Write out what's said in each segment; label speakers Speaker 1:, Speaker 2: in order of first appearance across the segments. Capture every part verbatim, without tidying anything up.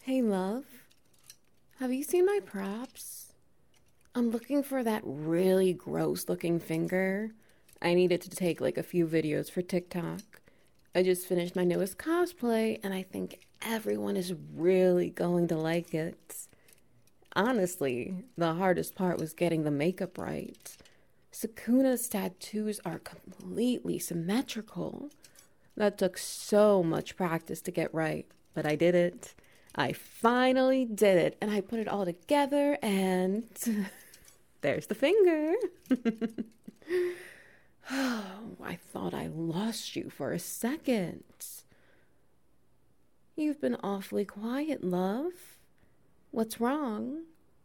Speaker 1: Hey, love, have you seen my props? I'm looking for that really gross looking finger. I needed to take like a few videos for TikTok. I just finished my newest cosplay and I think everyone is really going to like it. Honestly, the hardest part was getting the makeup right. Sukuna's tattoos are completely symmetrical. That took so much practice to get right, but I did it. I finally did it, and I put it all together, and there's the finger. Oh, I thought I lost you for a second. You've been awfully quiet, love. What's wrong?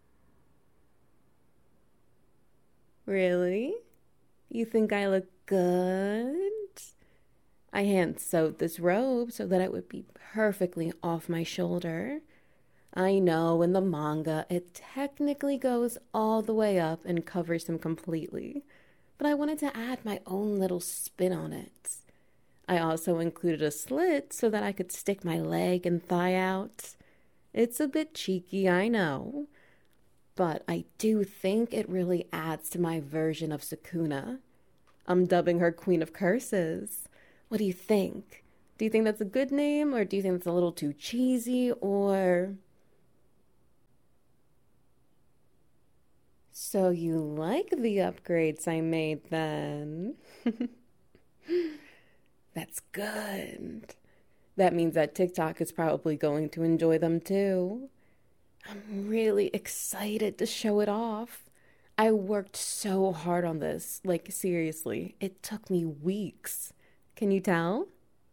Speaker 1: Really? You think I look good? I hand sewed this robe so that it would be perfectly off my shoulder. I know in the manga it technically goes all the way up and covers him completely, but I wanted to add my own little spin on it. I also included a slit so that I could stick my leg and thigh out. It's a bit cheeky, I know, but I do think it really adds to my version of Sukuna. I'm dubbing her Queen of Curses. What do you think? Do you think that's a good name, or do you think it's a little too cheesy, or... So you like the upgrades I made then? That's good. That means that TikTok is probably going to enjoy them too. I'm really excited to show it off. I worked so hard on this. Like, seriously, it took me weeks. Can you tell?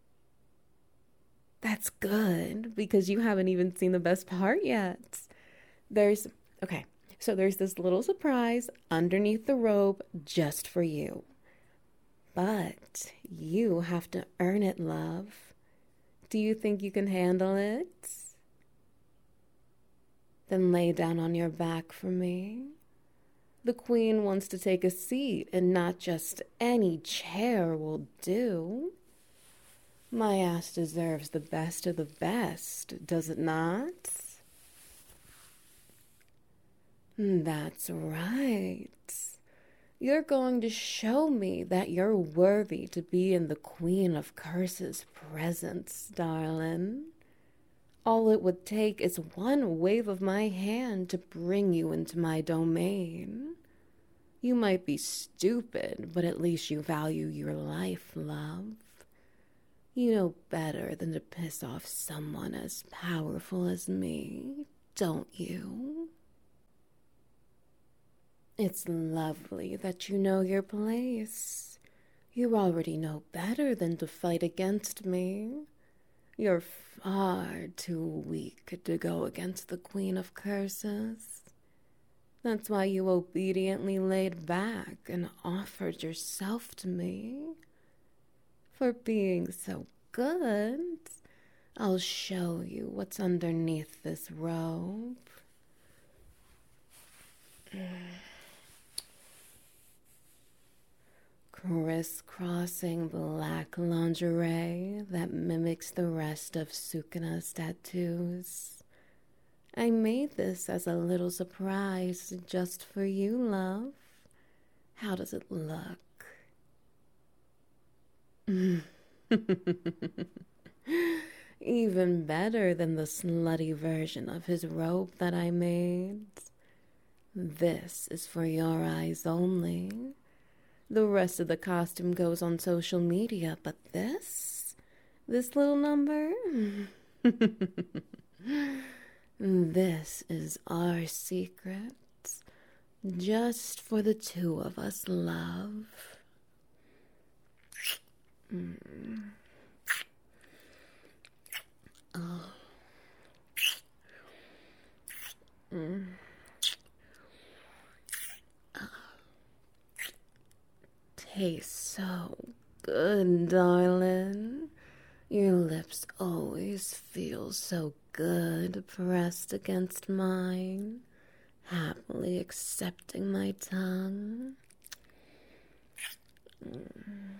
Speaker 1: That's good because you haven't even seen the best part yet. There's, okay, so there's this little surprise underneath the robe just for you. But you have to earn it, love. Do you think you can handle it? Then lay down on your back for me. The queen wants to take a seat, and not just any chair will do. My ass deserves the best of the best, does it not? That's right. You're going to show me that you're worthy to be in the Queen of Curses' presence, darling. All it would take is one wave of my hand to bring you into my domain. You might be stupid, but at least you value your life, love. You know better than to piss off someone as powerful as me, don't you? It's lovely that you know your place. You already know better than to fight against me. You're far too weak to go against the Queen of Curses. That's why you obediently laid back and offered yourself to me. For being so good, I'll show you what's underneath this robe. Crisscrossing black lingerie that mimics the rest of Sukuna's tattoos. I made this as a little surprise just for you, love. How does it look? Even better than the slutty version of his robe that I made. This is for your eyes only. The rest of the costume goes on social media, but this, this little number, this is our secret, just for the two of us, love. Mm. Oh. Mm. Tastes so good, darling. Your lips always feel so good pressed against mine, happily accepting my tongue. Mm.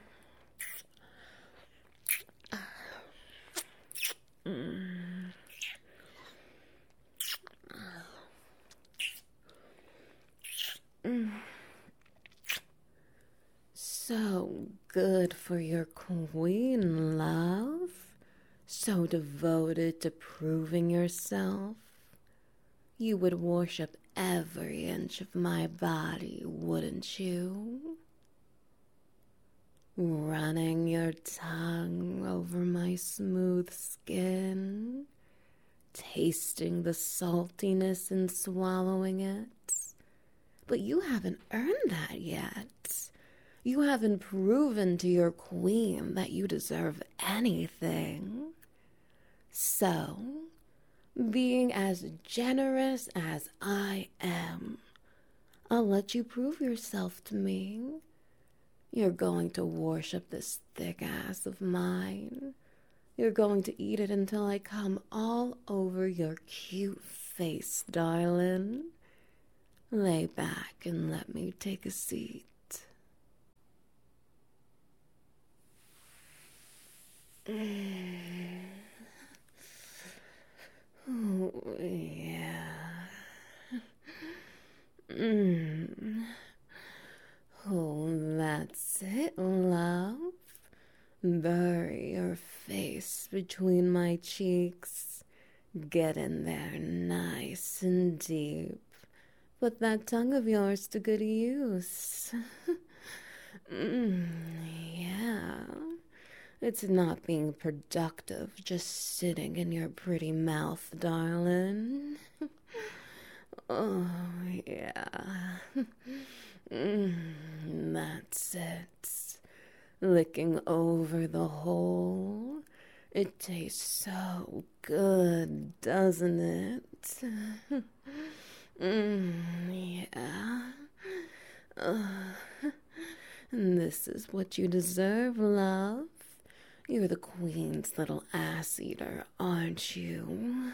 Speaker 1: Mm. so good for your queen, love. So devoted to proving yourself. You would worship every inch of my body, wouldn't you? Running your tongue over my smooth skin, tasting the saltiness and swallowing it. But you haven't earned that yet. You haven't proven to your queen that you deserve anything. So, being as generous as I am, I'll let you prove yourself to me. You're going to worship this thick ass of mine. You're going to eat it until I come all over your cute face, darling. Lay back and let me take a seat. Mm. Oh, yeah. Mm. Oh, that's it, love. Bury your face between my cheeks. Get in there nice and deep. Put that tongue of yours to good use. mm, yeah. It's not being productive just sitting in your pretty mouth, darling. Oh, yeah. Mm, that's it. Licking over the whole. It tastes so good, doesn't it? mm, yeah. Uh, this is what you deserve, love. You're the queen's little ass eater, aren't you?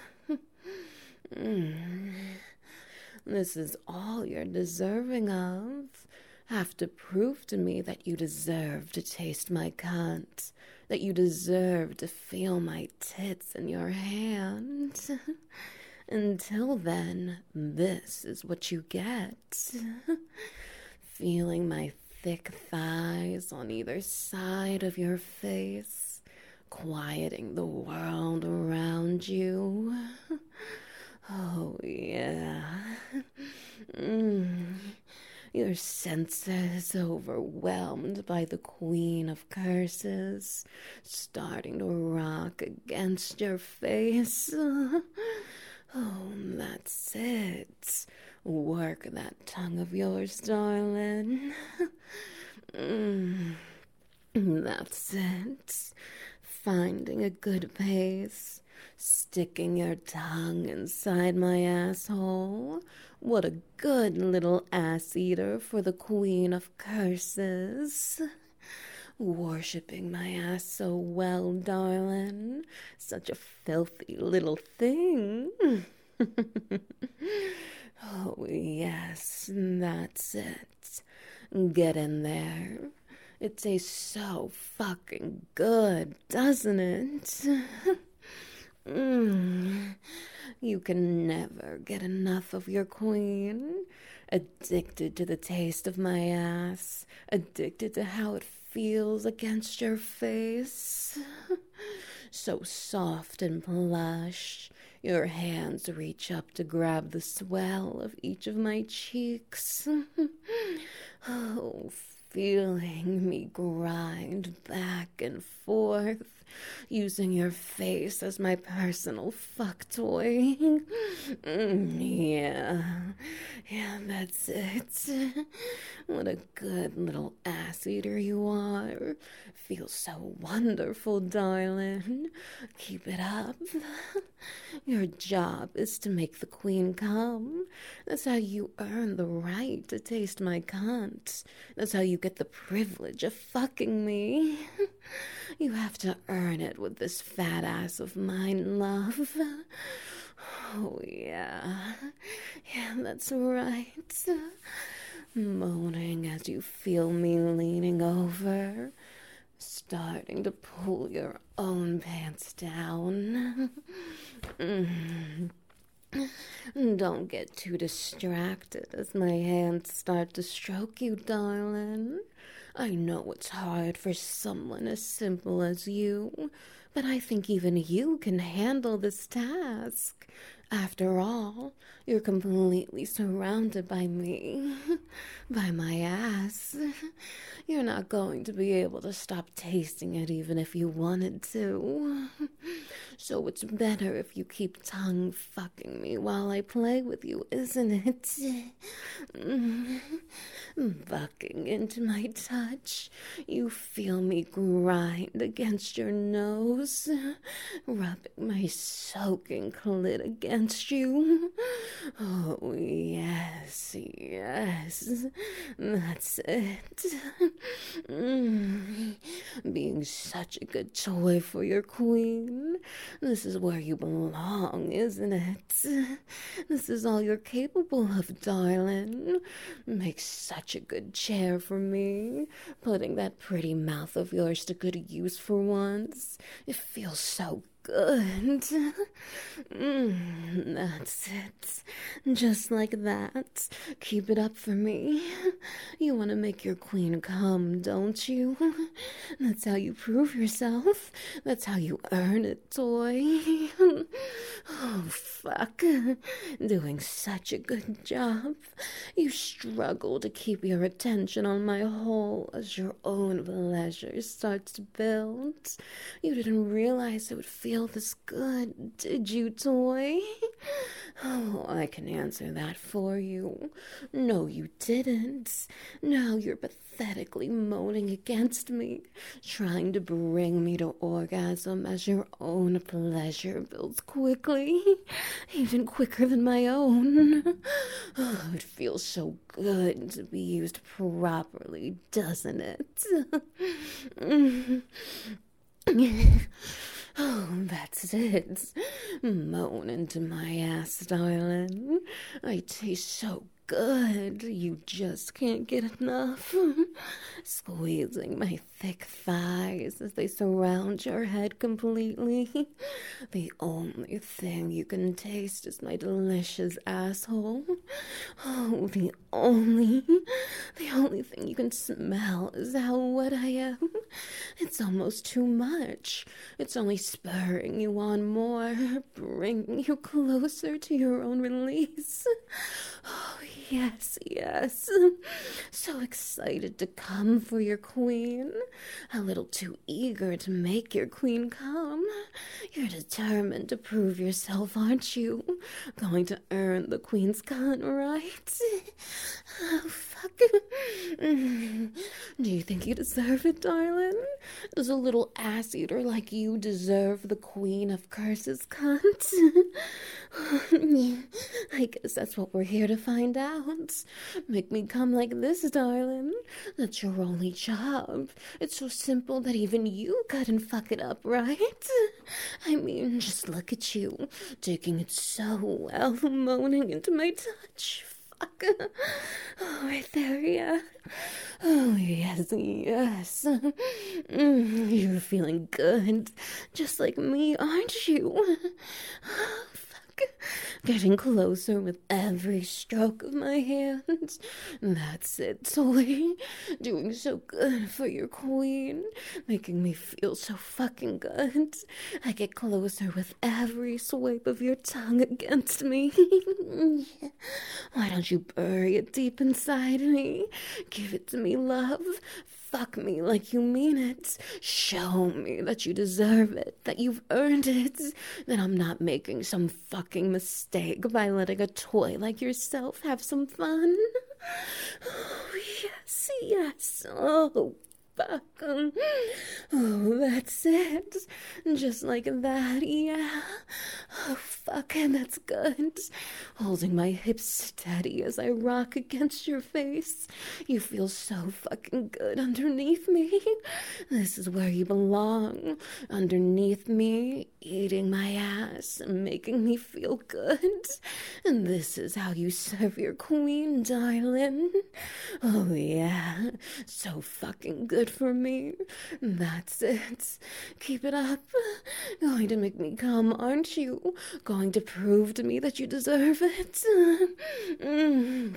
Speaker 1: mm. This is all you're deserving of. Have to prove to me that you deserve to taste my cunt, that you deserve to feel my tits in your hand. Until then, this is what you get. Feeling my thick thighs on either side of your face, quieting the world around you. Oh, yeah. Mm. Your senses overwhelmed by the queen of curses, starting to rock against your face. Oh, that's it. Work that tongue of yours, darling. Mm. That's it. Finding a good pace. Sticking your tongue inside my asshole. What a good little ass eater for the queen of curses. Worshipping my ass so well, darling. Such a filthy little thing. Oh, yes, that's it. Get in there. It tastes so fucking good, doesn't it? Mm. You can never get enough of your queen. Addicted to the taste of my ass. Addicted to how it feels against your face. So soft and plush. Your hands reach up to grab the swell of each of my cheeks. Oh, feeling me grind back and forth, using your face as my personal fuck toy. Mm, yeah, yeah, that's it. What a good little ass eater you are. Feels so wonderful, darling. Keep it up. Your job is to make the queen come. That's how you earn the right to taste my cunt. That's how you get the privilege of fucking me. You have to earn it with this fat ass of mine, love. Oh, yeah. Yeah, that's right. Moaning as you feel me leaning over, starting to pull your own pants down. Mm. Don't get too distracted as my hands start to stroke you, darling. I know it's hard for someone as simple as you, but I think even you can handle this task. After all, you're completely surrounded by me, by my ass. You're not going to be able to stop tasting it even if you wanted to. So it's better if you keep tongue fucking me while I play with you, isn't it? Bucking into my touch, you feel me grind against your nose, rubbing my soaking clit against you. Oh, yes, yes, that's it. Mm. Being such a good toy for your queen. This is where you belong, isn't it? This is all you're capable of, darling. Make such a good chair for me. Putting that pretty mouth of yours to good use for once. It feels so good. Mm, that's it. Just like that. Keep it up for me. You want to make your queen come, don't you? That's how you prove yourself. That's how you earn it, toy. Oh, fuck. Doing such a good job. You struggle to keep your attention on my hole as your own pleasure starts to build. You didn't realize it would feel this good, did you, toy? Oh, I can answer that for you. No, you didn't. Now you're pathetically moaning against me, trying to bring me to orgasm as your own pleasure builds quickly, even quicker than my own. Oh, it feels so good to be used properly, doesn't it? Oh, that's it. Moan into my ass, darling. I taste so good. You just can't get enough. Squeezing my thick thighs as they surround your head completely. The only thing you can taste is my delicious asshole. Oh, the only, the only thing you can smell is how wet I am. It's almost too much. It's only spurring you on more, bringing you closer to your own release. Oh, yes, yes. So excited to come for your queen. A little too eager to make your queen come. You're determined to prove yourself, aren't you? Going to earn the queen's gun, right? Oh, fuck. Do you think you deserve it, darling? Does a little ass eater like you deserve the queen of curses, cunt? I guess that's what we're here to find out. Make me come like this, darling. That's your only job. It's so simple that even you couldn't fuck it up, right? I mean, just look at you, taking it so well, moaning into my touch. Fuck. Oh, right there, yeah. Oh, yes, yes. Mm, you're feeling good, just like me, aren't you? Oh, fuck. Getting closer with every stroke of my hands. That's it, toy. Doing so good for your queen. Making me feel so fucking good. I get closer with every swipe of your tongue against me. Why don't you bury it deep inside me? Give it to me, love. Fuck me like you mean it. Show me that you deserve it, that you've earned it, that I'm not making some fucking mistake by letting a toy like yourself have some fun. Oh, yes, yes. Oh, fuck. Oh, that's it. Just like that, yeah. Oh, fuck, and that's good. Holding my hips steady as I rock against your face. You feel so fucking good underneath me. This is where you belong. Underneath me, eating my ass and making me feel good. And this is how you serve your queen, darling. Oh, yeah. So fucking good for me. That's it. Keep it up. Going to make me come, aren't you? Going to prove to me that you deserve it. Mm.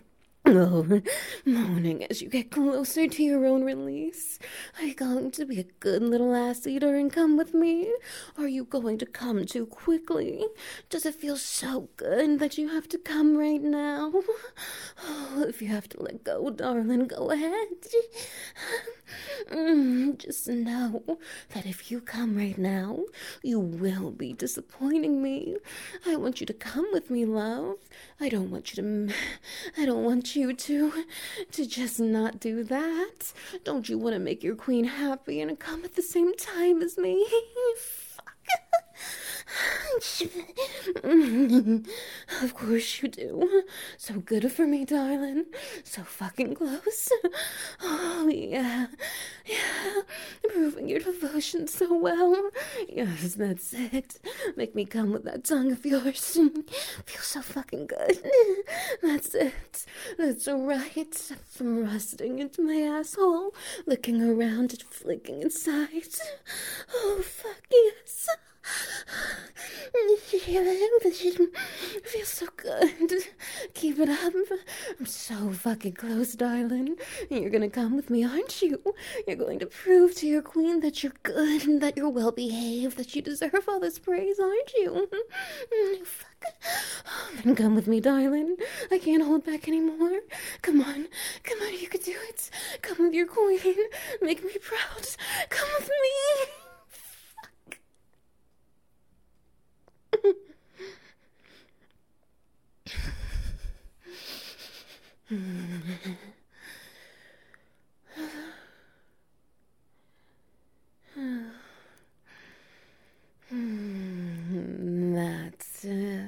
Speaker 1: Oh, moaning as you get closer to your own release. Are you going to be a good little ass eater and come with me? Are you going to come too quickly? Does it feel so good that you have to come right now? Oh, if you have to let go, darling, go ahead. Mm, just know that if you come right now, you will be disappointing me. I want you to come with me, love. I don't want you to. I don't want you to. to just not do that. Don't you want to make your queen happy and come at the same time as me? Of course you do. So good for me, darling. So fucking close. Oh, yeah. Yeah. Proving your devotion so well. Yes, that's it. Make me come with that tongue of yours. Feels so fucking good. That's it. That's right. Thrusting into my asshole. Looking around and flicking inside. Oh, fuck yes. It feels so good. Keep it up. I'm so fucking close, darling. You're gonna come with me, aren't you? You're going to prove to your queen that you're good and that you're well behaved, that you deserve all this praise, aren't you? Fuck. Then come with me, darling. I can't hold back anymore. Come on. Come on, you can do it. Come with your queen. Make me proud. Come with me. That's it.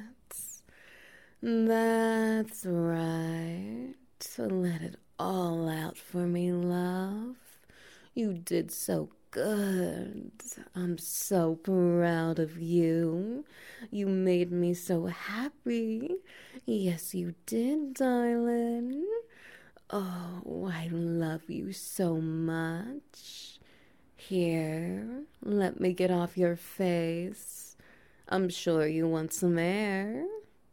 Speaker 1: That's right. Let it all out for me, love. You did so good. I'm so proud of you. You made me so happy. Yes, you did, darling. Oh, I love you so much. Here, let me get off your face. I'm sure you want some air.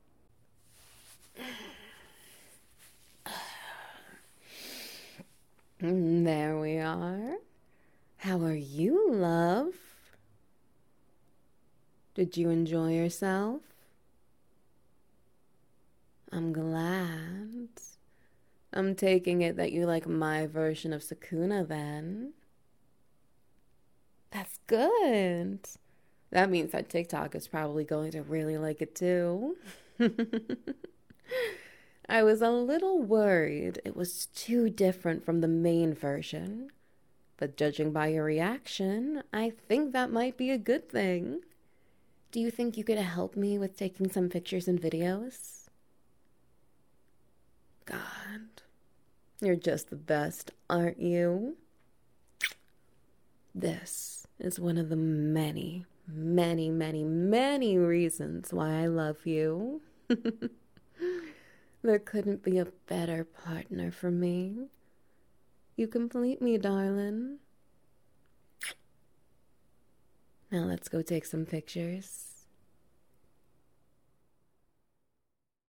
Speaker 1: There we are. How are you, love? Did you enjoy yourself? I'm glad. I'm taking it that you like my version of Sakuna then. That's good. That means that TikTok is probably going to really like it too. I was a little worried it was too different from the main version. But judging by your reaction, I think that might be a good thing. Do you think you could help me with taking some pictures and videos? God, you're just the best, aren't you? This is one of the many, many, many, many reasons why I love you. There couldn't be a better partner for me. You complete me, darling. Now let's go take some pictures.